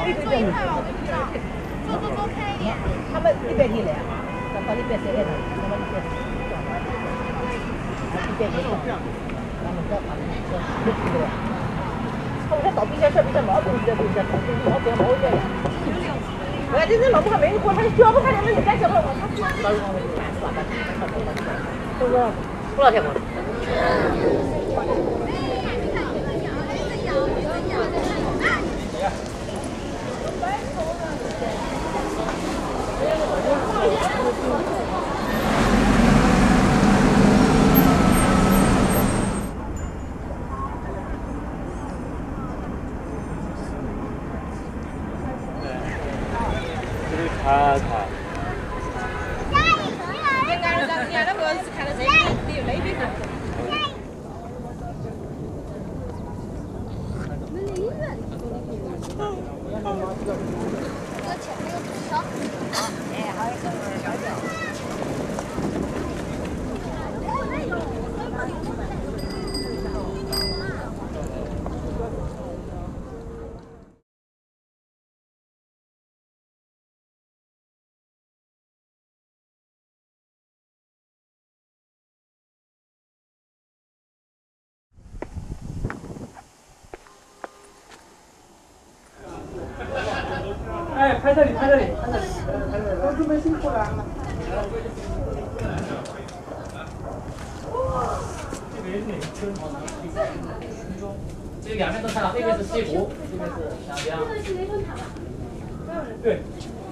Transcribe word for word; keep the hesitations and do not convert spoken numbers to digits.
做一块吧，我就不知道。做做多开一点。 他们一百天来，到到一百三来了，那么一百四，一百多少？他们这他们这这几个，他们这倒闭家小比较毛东西的东西，倒闭毛不要毛一点。我这这老母还没过，他交不开，他们人家交不了，他交不了，是吧？都是多少钱嘛？ 看看。 人家人家那个是看到这里得有那边看。 哎，拍这里，拍这里，拍这里，都准备辛苦了。 这两边都看到，这边是西湖，这边是湘江。对。